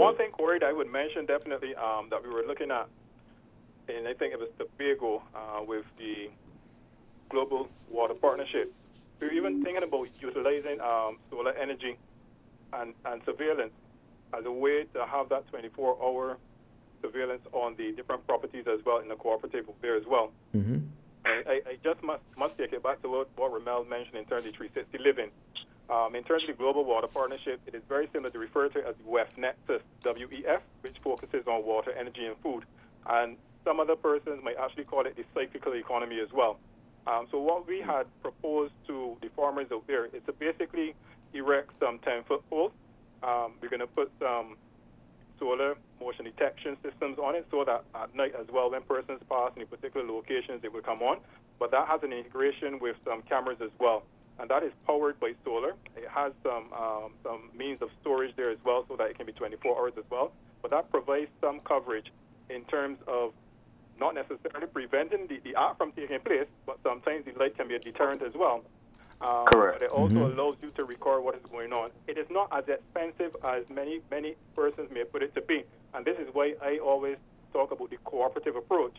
one thing, Corey, that I would mention definitely that we were looking at, and I think it was Tobago with the Global Water Partnership. We were even thinking about utilizing solar energy and surveillance as a way to have that 24-hour surveillance on the different properties as well in the cooperative there as well. Mm-hmm. I just must take it back to what Ramel mentioned in terms of 360 living. In terms of the Global Water Partnership, it is very similar to refer to as WEF Nexus, WEF, which focuses on water, energy, and food. And some other persons might actually call it the cyclical economy as well. So what we had proposed to the farmers out there is to basically erect some 10-foot poles. We're going to put some solar motion detection systems on it so that at night as well, when persons pass in particular locations, it will come on. But that has an integration with some cameras as well. And that is powered by solar. It has some means of storage there as well so that it can be 24 hours as well. But that provides some coverage in terms of not necessarily preventing the act from taking place, but sometimes the light can be a deterrent as well. Correct. But it also allows you to record what is going on. It is not as expensive as many persons may put it to be. And this is why I always talk about the cooperative approach.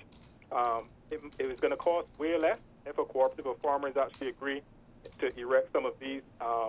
It is going to cost way less if a cooperative of farmers actually agree to erect some of these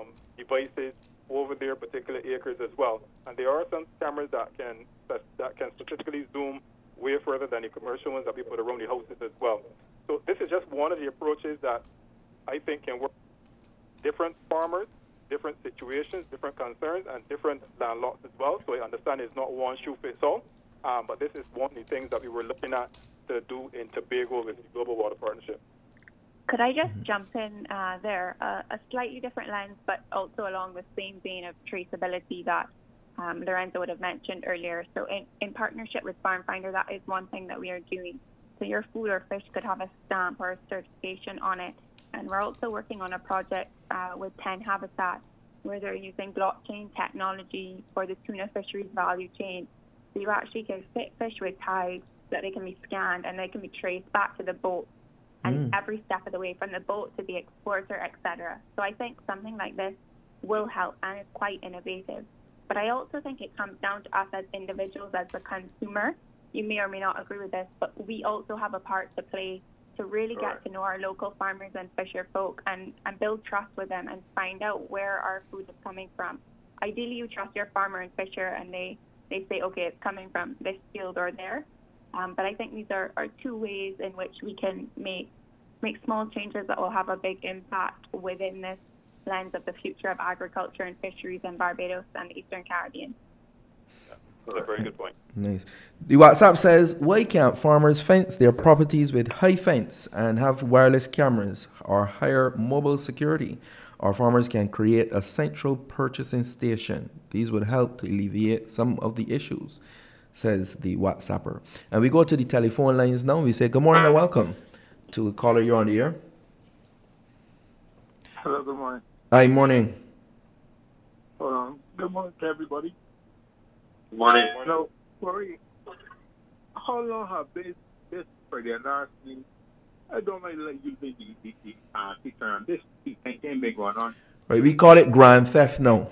devices over their particular acres as well. And there are some cameras that can statistically zoom way further than the commercial ones that we put around the houses as well. So this is just one of the approaches that I think can work. Different farmers, different situations, different concerns, and different landlords as well. So I understand it's not one shoe fits all, but this is one of the things that we were looking at to do in Tobago with the Global Water Partnership. Could I just jump in there? A slightly different lens, but also along the same vein of traceability that Lorenzo would have mentioned earlier. So in partnership with Farm Finder, that is one thing that we are doing. So your food or fish could have a stamp or a certification on it. And we're also working on a project with 10 Habitat where they're using blockchain technology for the tuna fisheries value chain. So you actually can fit fish with tags that they can be scanned and they can be traced back to the boat and every step of the way from the boat to the exporter, etc. So I think something like this will help and it's quite innovative. But I also think it comes down to us as individuals, as the consumer. You may or may not agree with this, but we also have a part to play to really get to know our local farmers and fisher folk and build trust with them and find out where our food is coming from. Ideally, you trust your farmer and fisher and they say, okay, it's coming from this field or there. But I think these are two ways in which we can make small changes that will have a big impact within this lens of the future of agriculture and fisheries in Barbados and the Eastern Caribbean. That's a very good point. Nice. The WhatsApp says, why can't farmers fence their properties with high fence and have wireless cameras or hire mobile security? Or farmers can create a central purchasing station. These would help to alleviate some of the issues, says the WhatsApper. And we go to the telephone lines now. We say, good morning and welcome to a caller. You're on the air. Hello, good morning. Hi, morning. Good morning to everybody. Good morning. So, Corey, how long have this for the NRC? I don't really like using the term. This ain't been going on. Right, we call it grand theft now.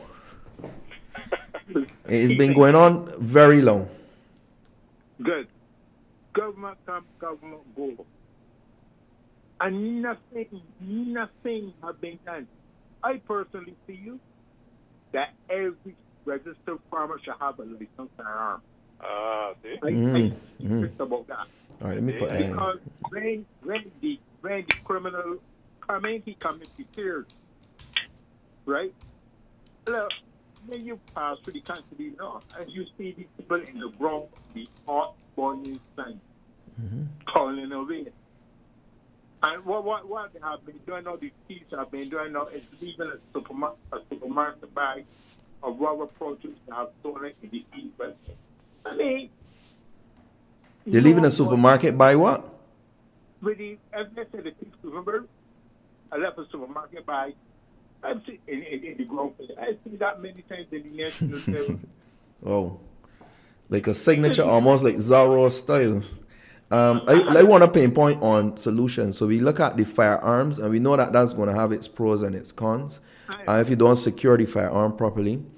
It's been going on very long. Good. Government come, government go. And nothing have been done. I personally feel that every registered farmer should have a license firearm. See? I think about that. All right, let me put that in. Because when the criminal community fears, right? Look, when you pass through the country, and you see these people in the ground, the hot burning sun, calling away. And what they have been doing, all these thieves have been doing now is leaving a supermarket bag of rubber produce that have stolen in the east. But I mean, They're leaving a supermarket by what? Really, as I said, the thieves remember, I left a supermarket by I've seen in the ground. I've seen that many times in the national. Oh, like a signature, almost like Zorro style. I want to pinpoint on solutions. So we look at the firearms, and we know that that's going to have its pros and its cons. If you don't secure the firearm properly,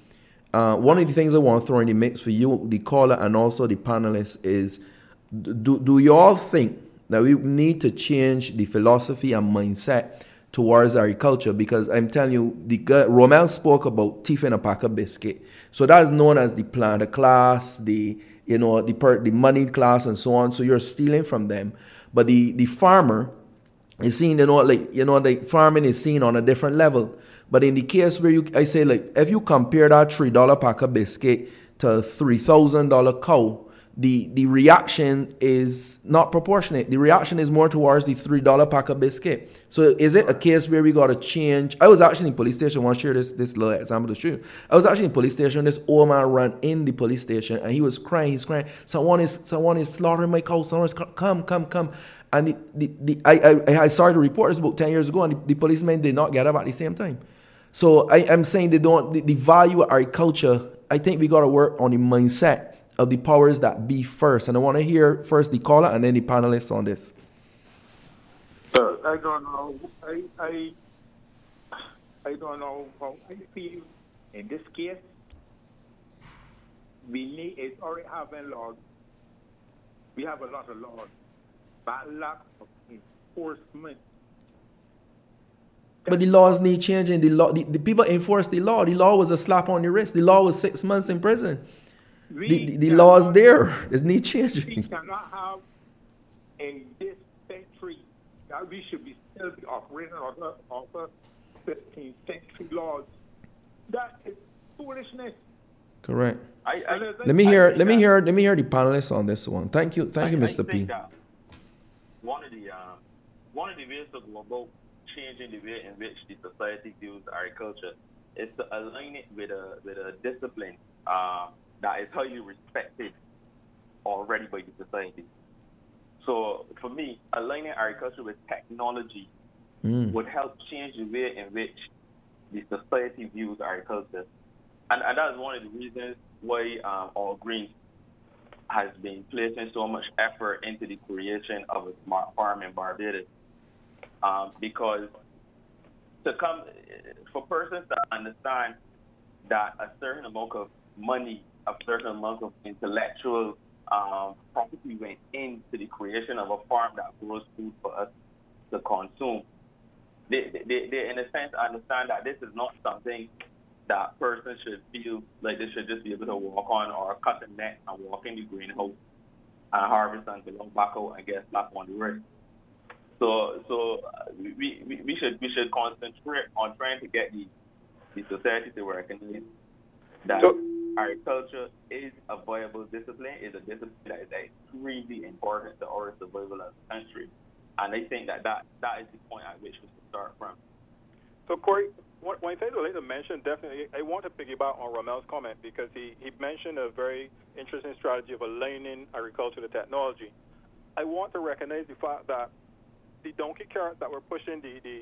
one of the things I want to throw in the mix for you, the caller, and also the panelists is, do you all think that we need to change the philosophy and mindset towards agriculture? Because I'm telling you, Romel spoke about teeth in a pack of biscuit. So that's known as the planter class, the moneyed class, and so on. So you're stealing from them. But the farmer is seen, the farming is seen on a different level. But in the case where if you compare that $3 pack of biscuit to a $3,000 cow, the reaction is not proportionate. The reaction is more towards the $3 pack of biscuit. So is it a case where we got to change? I was actually in police station. I want to share this little example to show. I was actually in police station. This old man ran in the police station and he was crying. He's crying. Someone is slaughtering my cow. Someone is come. And I started to report this about 10 years ago, and the policemen did not get up at the same time. So I'm saying the value of agriculture. I think we got to work on the mindset of the powers that be first. And I want to hear first the caller and then the panelists on this. So I don't know. I don't know how I feel in this case. It's already having laws. We have a lot of laws, but lack of enforcement. But the laws need changing. The people enforce the law. The law was a slap on the wrist. The law was 6 months in prison. The law is there. It needs changing. We cannot have in this century that we should be still be operating off 15th century laws. That is foolishness. Correct. Let me hear the panelists on this one. Thank you, Mr. P. One of the ways to go about changing the way in which the society views agriculture is to align it with a discipline that is highly respected already by the society. So for me, aligning agriculture with technology would help change the way in which the society views agriculture. And that is one of the reasons why All Greens has been placing so much effort into the creation of a smart farm in Barbados. Because for persons to understand that a certain amount of money, a certain amount of intellectual property went into the creation of a farm that grows food for us to consume, they in a sense understand that this is not something that person should feel like they should just be able to walk on or cut the net and walk in the greenhouse and harvest and belong back out and get slapped on the wrist. So we should concentrate on trying to get the society to recognize that agriculture is a viable discipline, is a discipline that is extremely important to our survival as a country. And I think that is the point at which we should start from. So Corey, when I say the later mention, definitely I want to piggyback on Romel's comment because he mentioned a very interesting strategy of aligning agriculture to technology. I want to recognize the fact that the donkey carts that were pushing the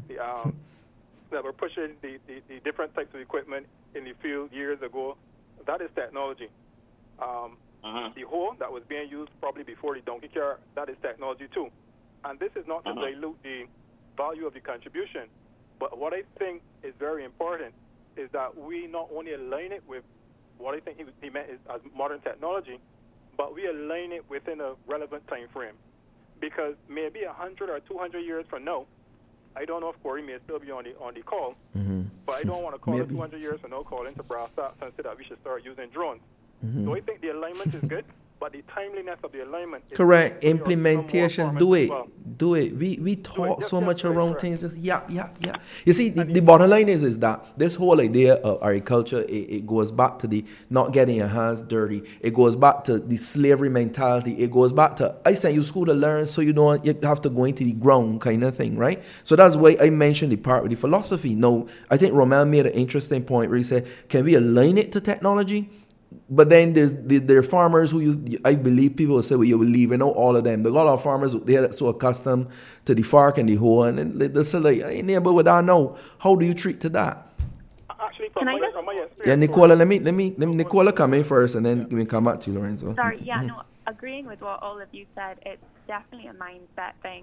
different types of equipment in the field years ago, that is technology. The hoe that was being used probably before the donkey cart, that is technology too. And this is not to dilute the value of the contribution, but what I think is very important is that we not only align it with what I think he meant is as modern technology, but we align it within a relevant time frame. Because maybe 100 or 200 years from now, I don't know if Corey may still be on the call, but I don't want to call it 200 years from now, call into brass tacks and say that we should start using drones. So I think the alignment is good, but the timeliness of the alignment is correct. Implementation, do it. We talk so much around things, just yeah. You see, the bottom line is that this whole idea of agriculture, it goes back to the not getting your hands dirty. It goes back to the slavery mentality. It goes back to, I sent you to school to learn, so you don't you have to go into the ground kind of thing, right? So that's why I mentioned the part with the philosophy. Now, I think Romel made an interesting point where he said, can we align it to technology? But then there are farmers who I believe people will say, well, you will leave. Not all of them. There are a lot of farmers, they're so accustomed to the fork and the hoe, and they'll say, like, hey, but without know, how do you treat to that? Actually, from my experience. Yeah, Nicola, let me Nicola come in first, and then we come back to you, Lorenzo. Sorry, agreeing with what all of you said, it's definitely a mindset thing.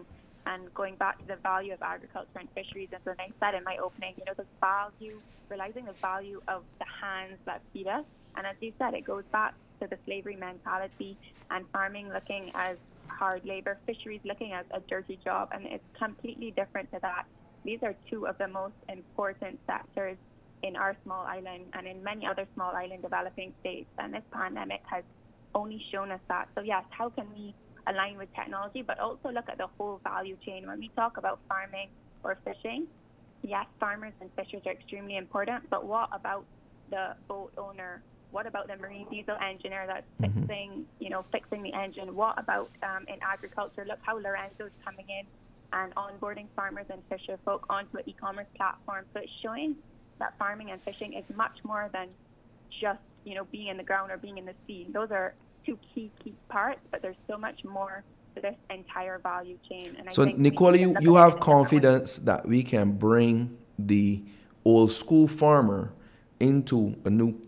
And going back to the value of agriculture and fisheries, as I said in my opening, the value, realizing the value of the hands that feed us. And as you said, it goes back to the slavery mentality and farming looking as hard labor, fisheries looking as a dirty job. And it's completely different to that. These are two of the most important sectors in our small island and in many other small island developing states. And this pandemic has only shown us that. So yes, how can we align with technology, but also look at the whole value chain? When we talk about farming or fishing, yes, farmers and fishers are extremely important, but what about the boat owner? What about the marine diesel engineer that's fixing the engine? What about in agriculture? Look how Lorenzo's coming in and onboarding farmers and fisher folk onto an e-commerce platform. So it's showing that farming and fishing is much more than just, being in the ground or being in the sea. Those are two key parts, but there's so much more to this entire value chain. And so, Nicola, you have confidence that we can bring the old school farmer into a new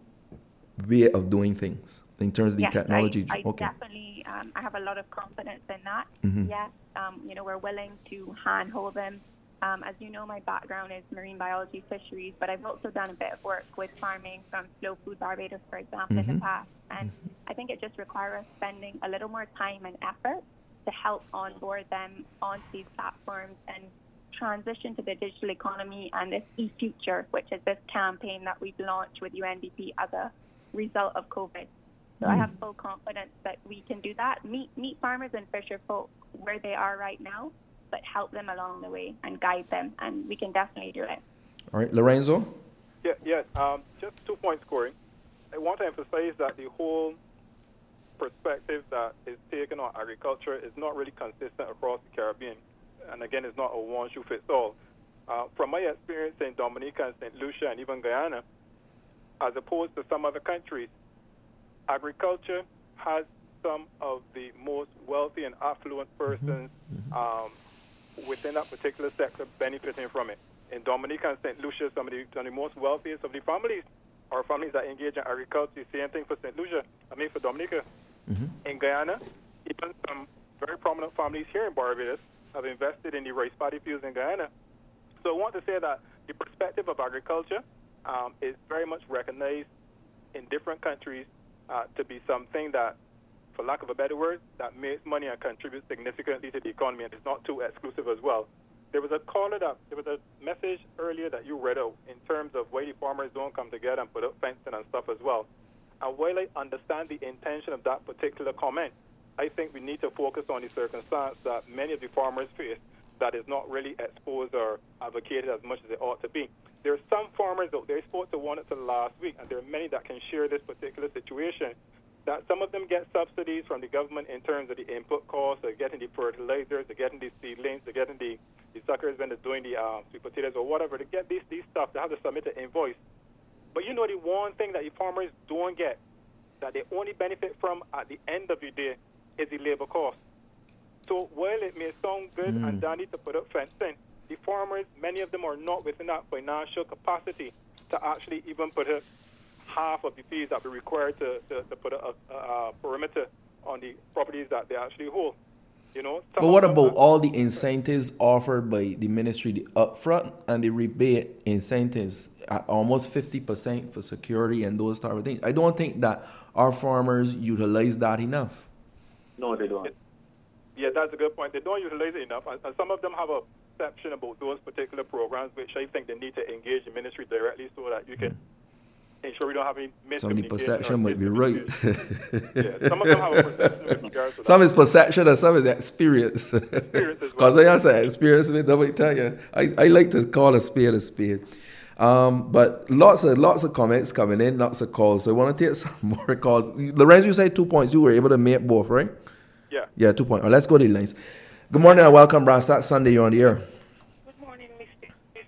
way of doing things in terms of the technology? I definitely, I have a lot of confidence in that. Yes, we're willing to handhold them. As you know, my background is marine biology, fisheries, but I've also done a bit of work with farming from Slow Food Barbados, for example, in the past. And I think it just requires us spending a little more time and effort to help onboard them onto these platforms and transition to the digital economy and this e-future, which is this campaign that we've launched with UNDP as a result of COVID. So I have full confidence that we can do that. Meet farmers and fisher folk where they are right now, but help them along the way and guide them, and we can definitely do it. All right, Lorenzo? Yes. Just 2 points, Corey. I want to emphasize that the whole perspective that is taken on agriculture is not really consistent across the Caribbean. And again, it's not a one-shoe-fits-all. From my experience in Dominica and St. Lucia and even Guyana, as opposed to some other countries, agriculture has some of the most wealthy and affluent persons within that particular sector benefiting from it. In Dominica and St. Lucia, some of the most wealthiest of the families are families that engage in agriculture. Same thing for for Dominica. In Guyana, even some very prominent families here in Barbados have invested in the rice paddy fields in Guyana. So I want to say that the perspective of agriculture is very much recognized in different countries to be something that, for lack of a better word, that makes money and contributes significantly to the economy, and it's not too exclusive as well. There was a message earlier that you read out in terms of why the farmers don't come together and put up fencing and stuff as well. And while I understand the intention of that particular comment, I think we need to focus on the circumstance that many of the farmers face that is not really exposed or advocated as much as it ought to be. There are some farmers out there, I spoke to one last week, and there are many that can share this particular situation, that some of them get subsidies from the government in terms of the input costs, they're getting the fertilizers, they're getting the seedlings, they're getting the suckers when they're doing the sweet potatoes or whatever. To get these stuff, they have to submit an invoice. But the one thing that the farmers don't get, that they only benefit from at the end of the day, is the labor cost. So while it may sound good and dandy to put up fencing, the farmers, many of them are not within that financial capacity to actually even put up half of the fees that be required to put a perimeter on the properties that they actually hold. But what about all the incentives offered by the ministry, the upfront and the rebate incentives, at almost 50% for security and those type of things? I don't think that our farmers utilize that enough. No, they don't. Yeah, that's a good point. They don't utilize it enough, and some of them have a perception about those particular programs, which I think they need to engage the ministry directly so that you can ensure we don't have any miscommunication. Some of the perception might be right. Yeah, some of them have a perception with regards to that. Some is perception and some is experience. Because I said experience with them, I tell you, I like to call a spade a spade. But lots of comments coming in, lots of calls. So I want to take some more calls. Lorenzo, you said 2 points. You were able to make both, right? Yeah, 2 points. Let's go to the lines. Good morning and welcome, Rastad Sunday. You're on the air. Good morning, Mr.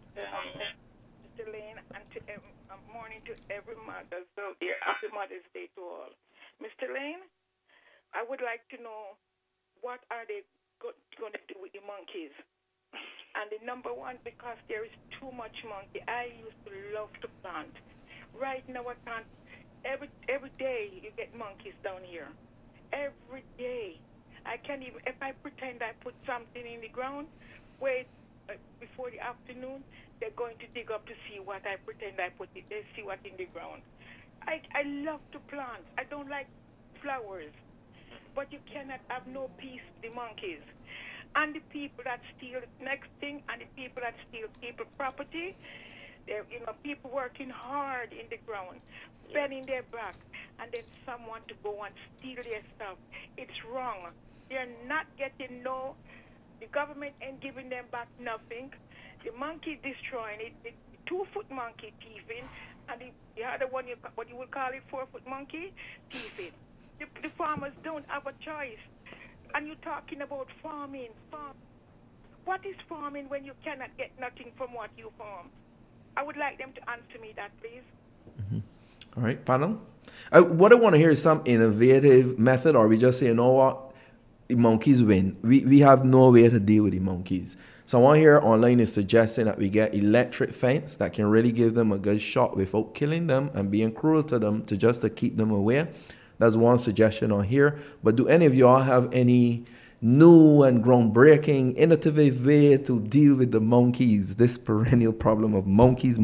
Lane, and morning to every mother. So, happy Mother's Day to all. Mr. Lane, I would like to know what are they going to do with the monkeys? And the number one, because there is too much monkey. I used to love to plant. Right now, I plant. Every day you get monkeys down here. Every day. I can't even, if I pretend I put something in the ground, wait before the afternoon, they're going to dig up to see what I pretend I put it. They see what's in the ground. I love to plant. I don't like flowers. But you cannot have no peace with the monkeys. And the people that steal next thing, and the people that steal people's property, they're, people working hard in the ground, bending their back, and then someone to go and steal their stuff. It's wrong. They're not getting the government ain't giving them back nothing. The monkey destroying it, the 2-foot monkey thieving, and the other one, what you would call it, 4-foot monkey, thieving. The farmers don't have a choice. And you're talking about farming. What is farming when you cannot get nothing from what you farm? I would like them to answer me that, please. Mm-hmm. All right, panel. What I want to hear is some innovative method, or we just say, you know what, the monkeys win. We have no way to deal with the monkeys. Someone here online is suggesting that we get electric fence that can really give them a good shot without killing them and being cruel to them, just to keep them away. That's one suggestion on here. But do any of y'all have any new and groundbreaking, innovative way to deal with the monkeys, this perennial problem of monkeys?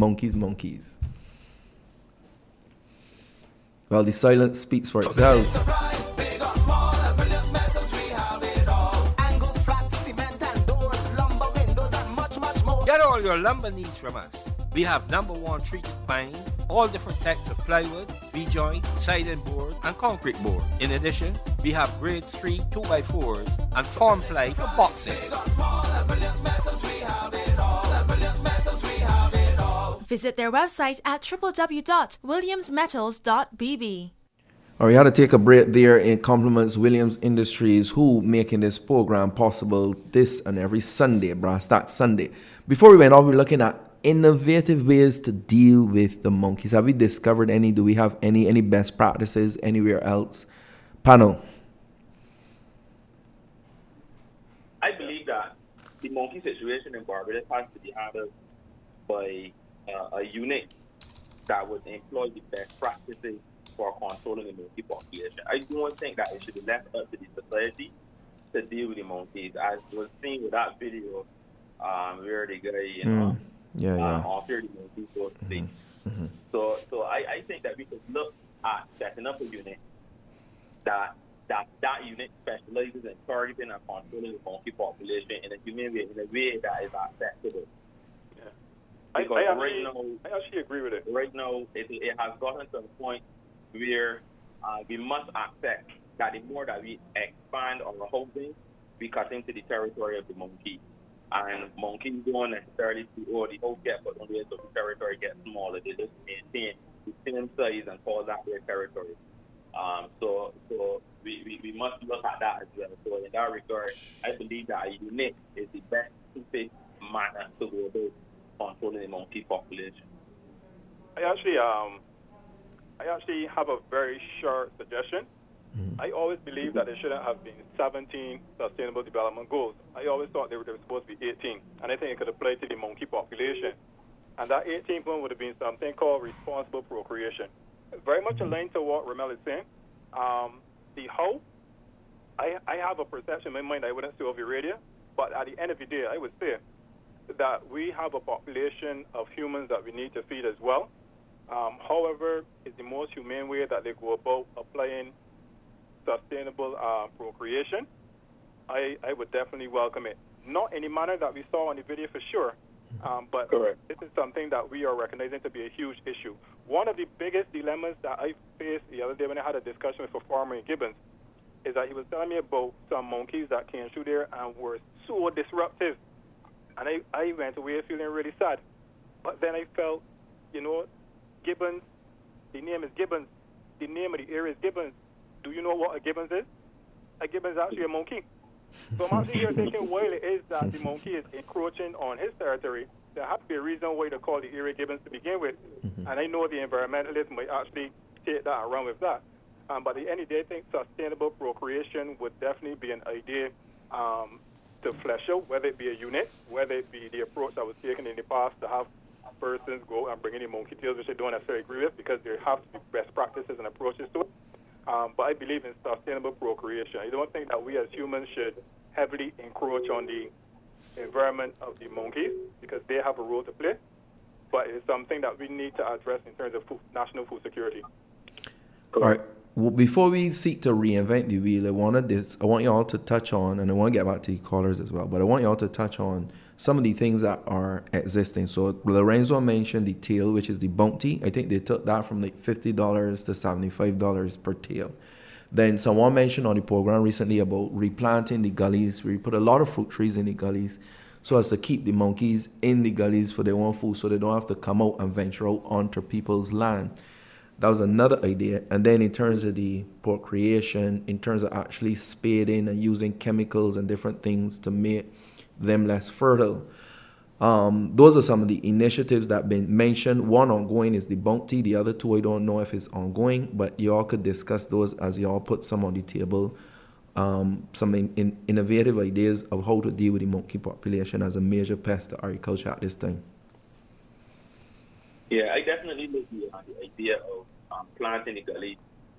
Well, the silence speaks for itself. Get all your lumber needs from us. We have #1 treated pine, all different types of plywood, V-joint, siding board, and concrete board. In addition, we have grade 3 2x4s and form ply for boxing. Visit their website at www.williamsmetals.bb. All right, we had to take a break there in compliments Williams Industries, who making this program possible this and every Sunday, Brass Tack Sunday. Before we went off, we were looking at innovative ways to deal with the monkeys. Have we discovered any? Do we have any best practices anywhere else? Panel. I believe that the monkey situation in Barbados has to be handled by a unit that would employ the best practices for controlling the monkey population. I don't think that it should be left up to the society to deal with the monkeys. As was seen with that video where the guy, offered the monkeys those things. Mm-hmm. So I think that we could look at setting up a unit that unit specializes in targeting and controlling the monkey population in a humane way, in a way that is acceptable. I actually agree with it. Right now, it has gotten to a point where we must accept that the more that we expand our housing, we cut into the territory of the monkey. And monkeys don't necessarily see, the house gets put on the edge of the territory gets smaller. They just maintain the same size and call that their territory. So we must look at that as well. So in that regard, I believe that a unit is the best suited manner to go about controlling the monkey population. I actually have a very short suggestion. I always believed that there shouldn't have been 17 Sustainable Development Goals. I always thought they were supposed to be 18, and I think it could apply to the monkey population. And that 18th one would have been something called responsible procreation. Very much aligned to what Ramel is saying. The how, I have a perception in my mind I wouldn't say over the radio, but at the end of the day, I would say that we have a population of humans that we need to feed as well. However, it's the most humane way that they go about applying sustainable procreation. I would definitely welcome it. Not in the manner that we saw on the video for sure, but Correct. This is something that we are recognizing to be a huge issue. One of the biggest dilemmas that I faced the other day when I had a discussion with a farmer in Gibbons is that he was telling me about some monkeys that came through there and were so disruptive. And I went away feeling really sad. But then I felt, Gibbons, the name is Gibbons. The name of the area is Gibbons. Do you know what a Gibbons is? A Gibbons is actually a monkey. So I'm actually here thinking, while it is that the monkey is encroaching on his territory, there has to be a reason why to call the area Gibbons to begin with. And I know the environmentalists might actually take that around with that. But at the end of the day, I think sustainable procreation would definitely be an idea to flesh out, whether it be a unit, whether it be the approach that was taken in the past to have persons go and bring in the monkey tails, which I don't necessarily agree with, because there have to be best practices and approaches to it. but I believe in sustainable procreation. I don't think that we as humans should heavily encroach on the environment of the monkeys because they have a role to play. But it's something that we need to address in terms of national food security. All right. Well, before we seek to reinvent the wheel, I want y'all to touch on, and I want to get back to the callers as well, but I want y'all to touch on some of the things that are existing. So Lorenzo mentioned the tail, which is the bounty. I think they took that from like $50 to $75 per tail. Then someone mentioned on the program recently about replanting the gullies. We put a lot of fruit trees in the gullies so as to keep the monkeys in the gullies for their own food so they don't have to come out and venture out onto people's land. That was another idea. And then in terms of the procreation, in terms of actually spading and using chemicals and different things to make them less fertile. Those are some of the initiatives that have been mentioned. One ongoing is the bounty. The other two, I don't know if it's ongoing, but y'all could discuss those as y'all put some on the table. Some innovative ideas of how to deal with the monkey population as a major pest to agriculture at this time. Yeah, I definitely look at the idea of planting the gully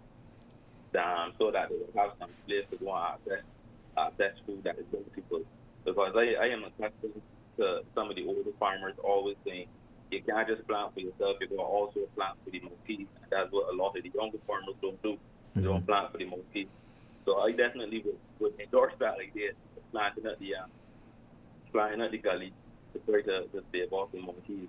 so that they will have some place to go and access food that is bountiful. Because I am accustomed to some of the older farmers always saying, you can't just plant for yourself, you're going to also plant for the monkeys. And that's what a lot of the younger farmers don't do. They don't plant for the monkeys. So I definitely would endorse that idea, planting at the gully to try to save off the monkeys.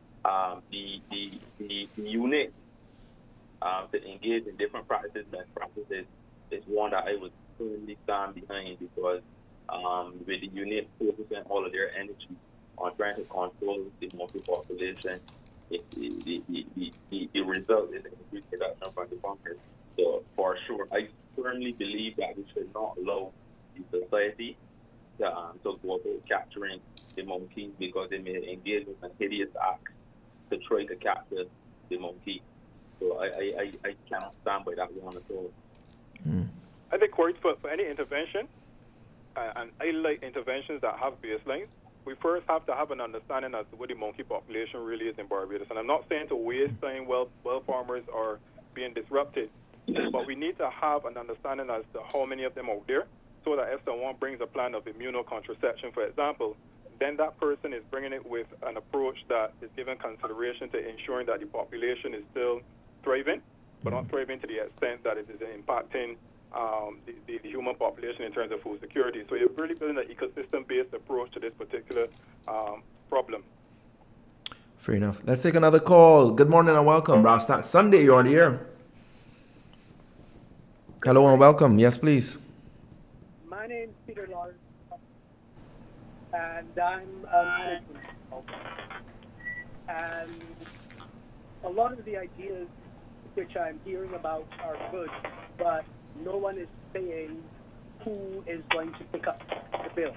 The unit to engage in different practices, best practices, is one that I would firmly stand behind because with the unit focusing all of their energy on trying to control the monkey population, the result is increased production from the bunkers. So for sure, I firmly believe that we should not allow the society to go about capturing the monkeys because they may engage in some hideous acts to try to capture the monkey. So I cannot stand by that one at all. I think, Corey, for any intervention, and I like interventions that have baselines, we first have to have an understanding as to what the monkey population really is in Barbados. And I'm not saying to waste time while farmers are being disrupted, but we need to have an understanding as to how many of them are out there so that if someone brings a plan of immunocontraception, for example, then that person is bringing it with an approach that is giving consideration to ensuring that the population is still thriving, but not thriving to the extent that it is impacting the human population in terms of food security. So you're really building an ecosystem-based approach to this particular problem. Fair enough. Let's take another call. Good morning and welcome. Rastat Sunday, you're on the air. Hello and welcome. Yes, please. My name's Peter Lawrence, and I'm a and a lot of the ideas which I'm hearing about are good, but no one is saying who is going to pick up the bill.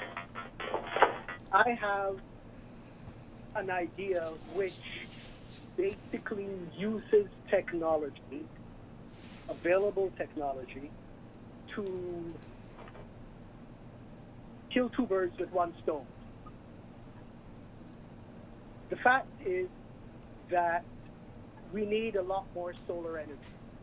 I have an idea which basically uses technology, available technology, to kill two birds with one stone. The fact is that we need a lot more solar energy.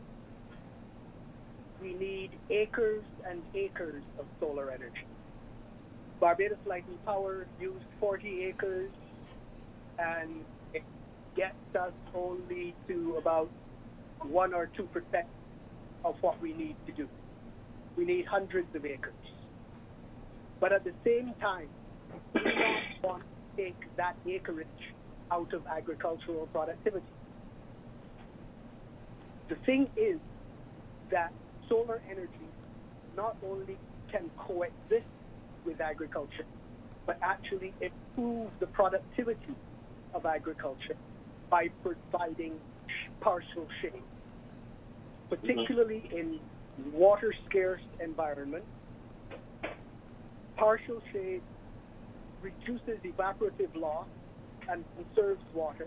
We need acres and acres of solar energy. Barbados Light and Power used 40 acres, and it gets us only to about 1 or 2% of what we need to do. We need hundreds of acres. But at the same time, we don't want to take that acreage out of agricultural productivity. The thing is that solar energy not only can coexist with agriculture, but actually improve the productivity of agriculture by providing partial shade, particularly in water-scarce environments. Partial shade reduces evaporative loss and conserves water.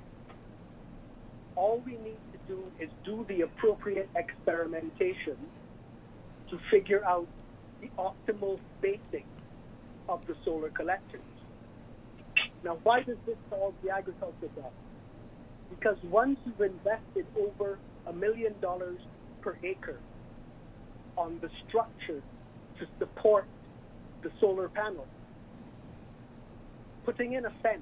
All we need to do is do the appropriate experimentation to figure out the optimal spacing of the solar collectors. Now, why does this solve the agriculture problem? Because once you've invested over $1 million per acre on the structure to support the solar panel. Putting in a fence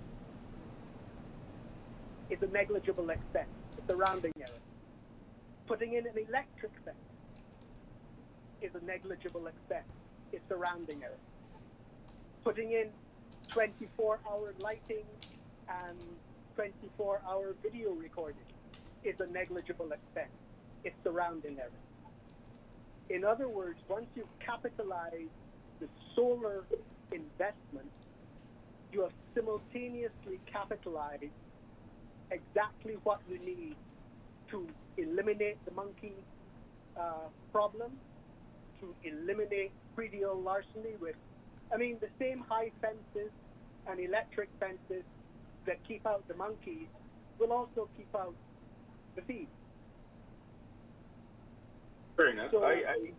is a negligible expense. It's a rounding error. Putting in an electric fence is a negligible expense. It's a rounding error. Putting in 24-hour lighting and 24-hour video recording is a negligible expense. It's a rounding error. In other words, once you've capitalized the solar investment, you have simultaneously capitalized exactly what you need to eliminate the monkey problem, to eliminate predial larceny with, the same high fences and electric fences that keep out the monkeys will also keep out the thieves. Fair enough. So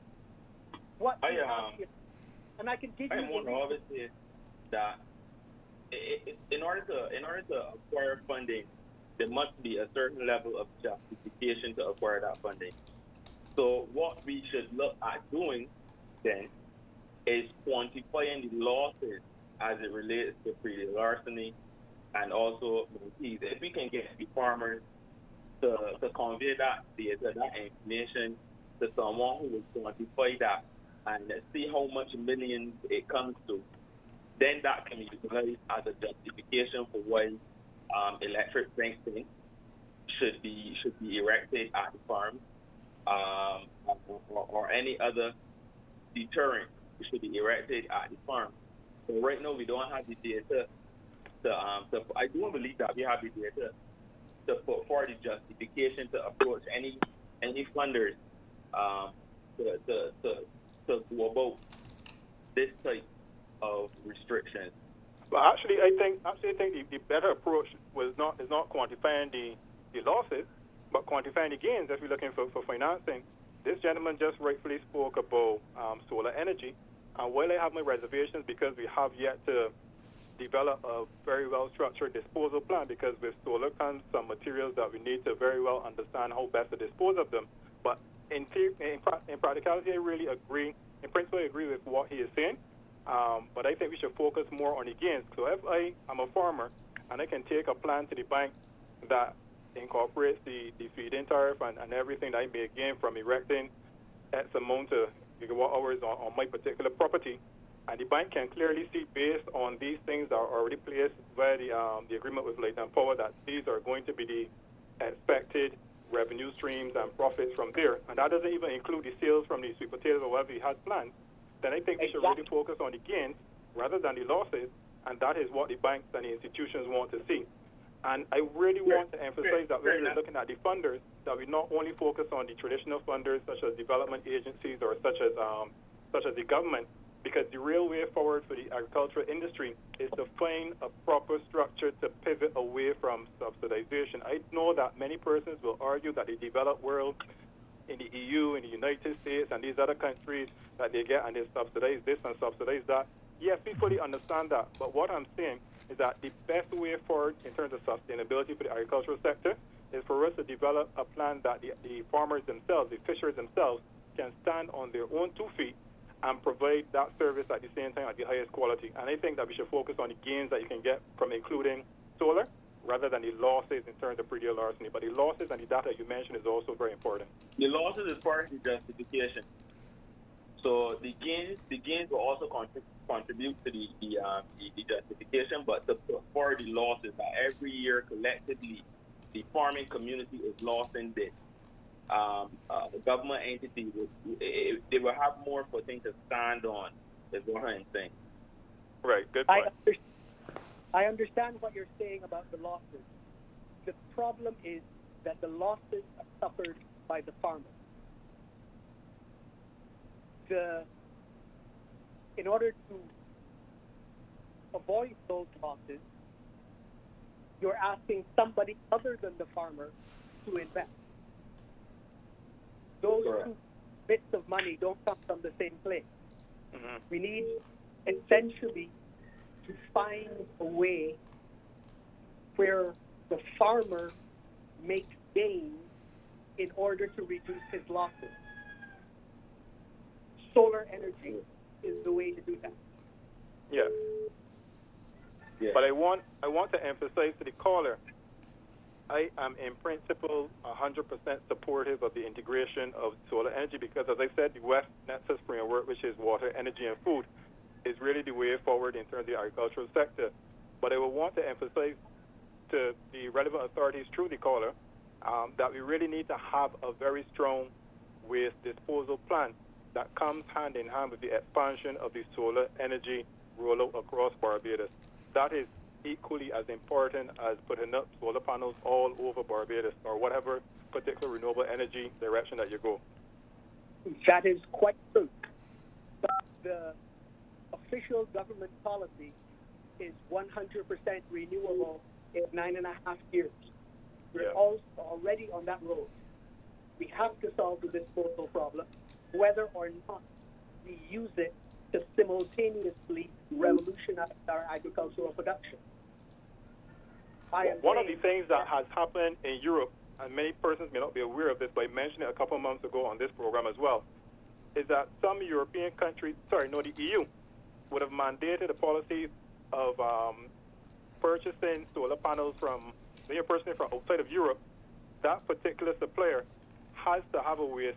and I can give you. I want to obviously that in order to acquire funding, there must be a certain level of justification to acquire that funding. So what we should look at doing then is quantifying the losses as it relates to predial larceny and also monkeys. If we can get the farmers to convey that data, that information to someone who will quantify that and see how much millions it comes to, then that can be utilized as a justification for why electric fencing should be erected at the farm, or any other deterrent should be erected at the farm. So right now we don't have the data. I don't believe that we have the data to put forward the justification to approach any funders to go about this type of restrictions. But actually, I think the better approach is not quantifying the losses, but quantifying the gains. If you're looking for financing, this gentleman just rightfully spoke about solar energy, and while I have my reservations because we have yet to develop a very well structured disposal plan, because with solar comes some materials that we need to very well understand how best to dispose of them. But in practicality, I really agree. In principle, I agree with what he is saying. But I think we should focus more on the gains. So if I am a farmer and I can take a plan to the bank that incorporates the feed-in tariff and everything that I may gain from erecting X amount of gigawatt hours on my particular property, and the bank can clearly see based on these things that are already placed via the agreement with Light and Power that these are going to be the expected revenue streams and profits from there. And that doesn't even include the sales from the sweet potatoes or whatever he has planned. Then I think we should really focus on the gains rather than the losses, and that is what the banks and the institutions want to see. And I really want to emphasize that when we're looking at the funders, that we not only focus on the traditional funders such as development agencies or such as the government, because the real way forward for the agricultural industry is to find a proper structure to pivot away from subsidization. I know that many persons will argue that the developed world in the EU, in the United States, and these other countries that they get and they subsidize this and subsidize that. Yes, we fully understand that. But what I'm saying is that the best way forward in terms of sustainability for the agricultural sector is for us to develop a plan that the farmers themselves, the fishers themselves, can stand on their own 2 feet and provide that service at the same time at the highest quality. And I think that we should focus on the gains that you can get from including solar rather than the losses in terms of predial larceny. But the losses and the data you mentioned is also very important. The losses is part of the justification. So the gains will also contribute to the justification, but to put forward the losses that every year collectively the farming community is lost in this. The government entity they will have more for things to stand on, is what I'm saying. Right, good point. I understand what you're saying about the losses. The problem is that the losses are suffered by the farmer. In order to avoid those losses, you're asking somebody other than the farmer to invest. Those two bits of money don't come from the same place. Mm-hmm. We need essentially to find a way where the farmer makes gains in order to reduce his losses. Solar energy is the way to do that. Yeah. But I want to emphasize to the caller, I am in principle 100% supportive of the integration of solar energy because, as I said, the West Nexus framework, which is water, energy, and food, is really the way forward in terms of the agricultural sector. But I will want to emphasize to the relevant authorities through the caller that we really need to have a very strong waste disposal plan that comes hand in hand with the expansion of the solar energy rollout across Barbados. That is equally as important as putting up solar panels all over Barbados or whatever particular renewable energy direction that you go. That is quite true. But the official government policy is 100% renewable in 9.5 years. We're already on that road. We have to solve the disposal problem, whether or not we use it to simultaneously revolutionize our agricultural production. One of the things that has happened in Europe, and many persons may not be aware of this, but I mentioned it a couple of months ago on this program as well, is that some European countries, the EU, would have mandated a policy of purchasing solar panels from outside of Europe. That particular supplier has to have a waste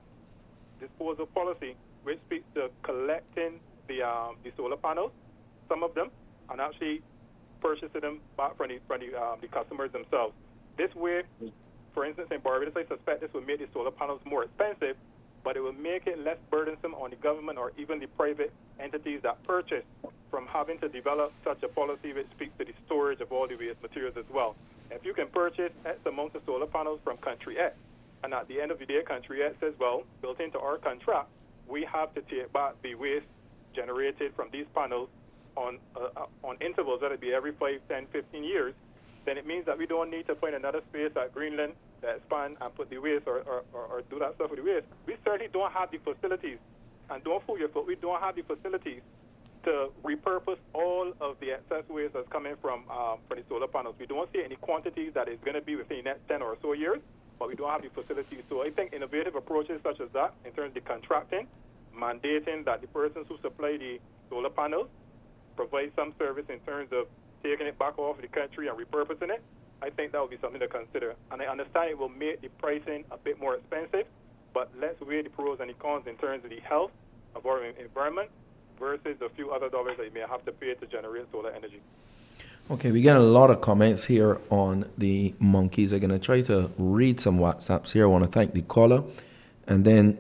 disposal policy which speaks to collecting the solar panels, some of them, and actually purchasing them back from the customers themselves. This way, for instance, in Barbados, I suspect this will make the solar panels more expensive, but it will make it less burdensome on the government or even the private entities that purchase from having to develop such a policy which speaks to the storage of all the waste materials as well. If you can purchase X amount of solar panels from country X, and at the end of the day, country X says, well, built into our contract, we have to take back the waste generated from these panels on intervals, that would be every 5, 10, 15 years, then it means that we don't need to find another space at Greenland to expand and put the waste or do that stuff with the waste. We certainly don't have the facilities, and don't fool yourself, we don't have the facilities to repurpose all of the excess waste that's coming from the solar panels. We don't see any quantity that is going to be within the next 10 or so years, but we don't have the facilities. So I think innovative approaches such as that, in terms of the contracting, mandating that the persons who supply the solar panels provide some service in terms of taking it back off the country and repurposing it, I think that would be something to consider. And I understand it will make the pricing a bit more expensive, but let's weigh the pros and the cons in terms of the health of our environment versus the few other dollars that you may have to pay to generate solar energy. Okay, we get a lot of comments here on the monkeys. I'm going to try to read some WhatsApps here. I want to thank the caller, and then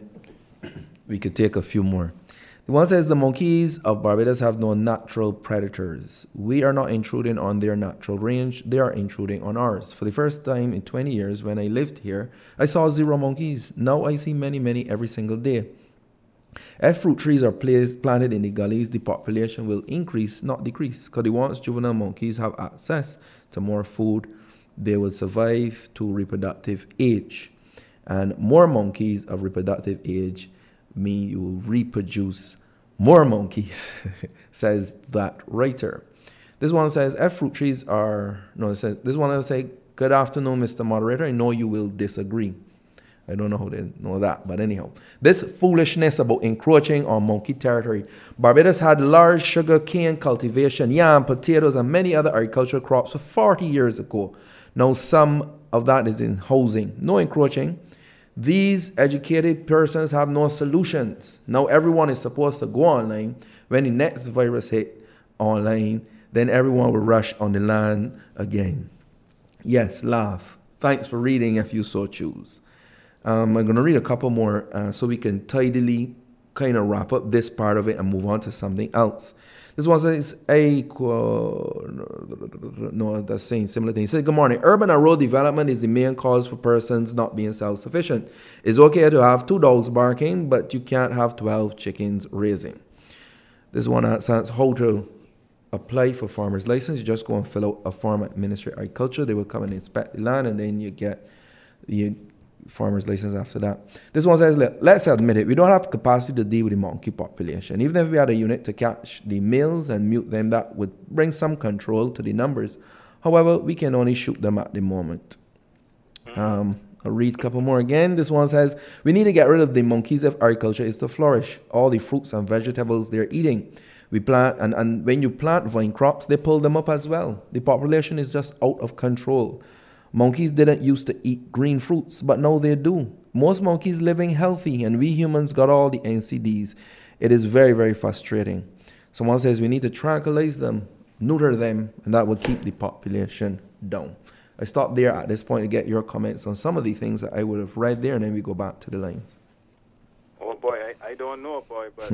we could take a few more. The one says, the monkeys of Barbados have no natural predators. We are not intruding on their natural range. They are intruding on ours. For the first time in 20 years when I lived here, I saw 0 monkeys. Now I see many every single day. If fruit trees are planted in the gullies, the population will increase, not decrease. Because once juvenile monkeys have access to more food, they will survive to reproductive age. And more monkeys of reproductive age mean you will reproduce more monkeys, says that writer. This one says, if fruit trees are... No, it says, this one will say, good afternoon, Mr. Moderator. I know you will disagree. I don't know how they know that, but anyhow. This foolishness about encroaching on monkey territory. Barbados had large sugar cane cultivation, yam, potatoes, and many other agricultural crops for 40 years ago. Now some of that is in housing. No encroaching. These educated persons have no solutions. Now everyone is supposed to go online. When the next virus hit online, then everyone will rush on the land again. Yes, laugh. Thanks for reading if you so choose. I'm going to read a couple more so we can tidily kind of wrap up this part of it and move on to something else. This one says, that's saying similar things. It says, good morning. Urban and rural development is the main cause for persons not being self-sufficient. It's okay to have 2 dogs barking, but you can't have 12 chickens raising. This one asks how to apply for farmer's license. You just go and fill out a form at Ministry of Agriculture. They will come and inspect the land, and then you get the farmer's license after that. This one says, let's admit it, we don't have capacity to deal with the monkey population. Even if we had a unit to catch the males and mute them, that would bring some control to the numbers. However, we can only shoot them at the moment. I'll read a couple more again. This one says, we need to get rid of the monkeys if agriculture is to flourish. All the fruits and vegetables they're eating. We plant, and when you plant vine crops, they pull them up as well. The population is just out of control. Monkeys didn't used to eat green fruits, but now they do. Most monkeys living healthy, and we humans got all the NCDs. It is very, very frustrating. Someone says we need to tranquilize them, neuter them, and that will keep the population down. I stop there at this point to get your comments on some of the things that I would have read there, and then we go back to the lines. Oh boy, I don't know, boy, but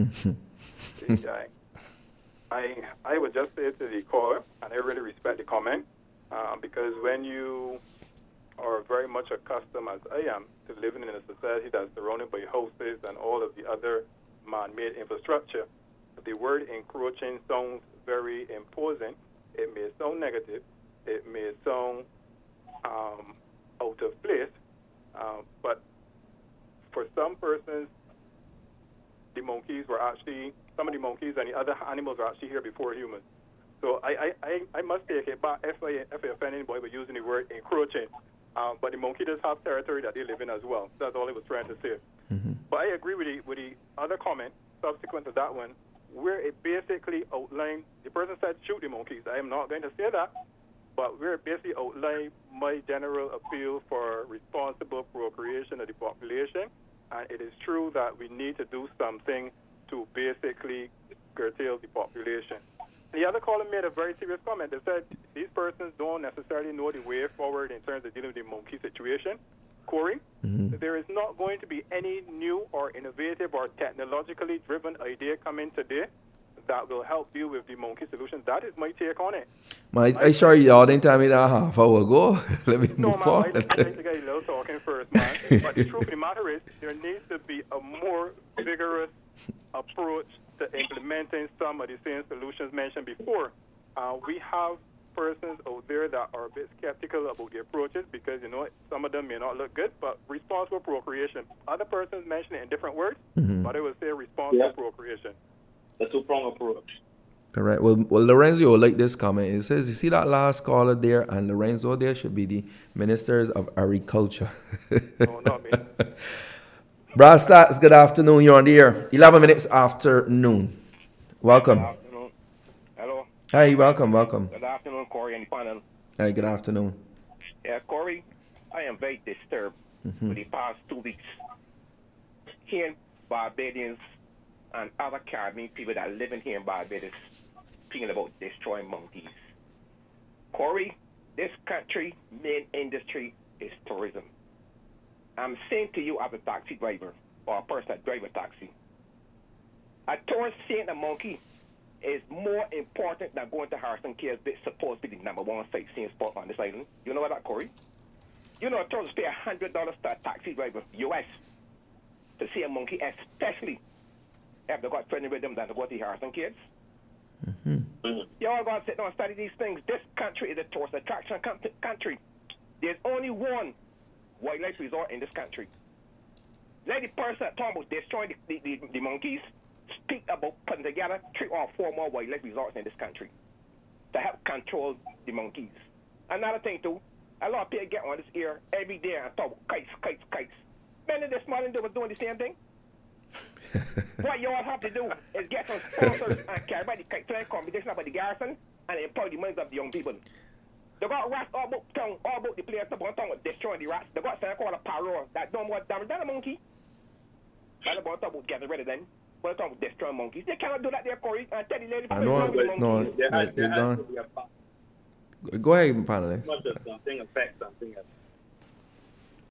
I would just say to the caller, and I really respect the comment, because when you are very much accustomed, as I am, to living in a society that's surrounded by houses and all of the other man-made infrastructure, the word encroaching sounds very imposing. It may sound negative. It may sound out of place, but for some persons, the monkeys were actually, some of the monkeys and the other animals were actually here before humans. So I must take it back if I offend anybody by using the word encroaching. But the monkey does have territory that they live in as well. That's all I was trying to say. Mm-hmm. But I agree with the other comment subsequent to that one, where it basically outlined, the person said shoot the monkeys. I am not going to say that, but where it basically outlined my general appeal for responsible procreation of the population. And it is true that we need to do something to basically curtail the population. The other caller made a very serious comment. They said these persons don't necessarily know the way forward in terms of dealing with the monkey situation. Corey, there is not going to be any new or innovative or technologically driven idea coming today that will help deal with the monkey solution. That is my take on it. I sure y'all didn't tell me that half hour ago. Let me move forward. I like to get a little talking first, man. But the truth of the matter is, there needs to be a more vigorous approach to implementing some of the same solutions mentioned before. We have persons out there that are a bit skeptical about the approaches because, some of them may not look good, but responsible procreation. Other persons mention it in different words, but I would say responsible procreation. The two-pronged approach. Correct. Well, Lorenzo like this comment. It says, you see that last caller there, and Lorenzo there should be the ministers of agriculture. No, not me. Brad Stats, good afternoon. You're on the air. 11 minutes after noon. Welcome. Good afternoon. Hello. Hi, welcome. Good afternoon, Corey and the panel. Hi, good afternoon. Yeah, Corey, I am very disturbed for the past 2 weeks. Hearing Barbadians and other Caribbean people that live in here in Barbados speaking about destroying monkeys. Corey, this country main industry is tourism. I'm saying to you as a taxi driver or a person that drives a taxi, a tourist seeing a monkey is more important than going to Harrison Cave, that's supposed to be the #1 sightseeing spot on this island. You know that, Corey? You know, tourists pay $100 to a taxi driver, US, to see a monkey, especially if they got friendly with them than to go to Harrison Caves. You all got to sit down and study these things. This country is a tourist attraction country. There's only one wildlife resort in this country. Let the person that talking about destroying the monkeys speak about putting together 3 or 4 more wildlife resorts in this country to help control the monkeys. Another thing too, a lot of people get on this ear every day and talk about kites. Many of this morning they were doing the same thing. What you all have to do is get some sponsors and carry by the kite flying competition about the garrison and employ the minds of the young people. They got rats all about town, all about the players about town with destroying the rats. They got something called a parole that don't want damage than a monkey. They're about talk about getting rid of them. But they're talking about destroying monkeys. They cannot do that there, Corey. And tell the lady I know, no, you're gone. Go ahead, panelist. Much of something affects something else.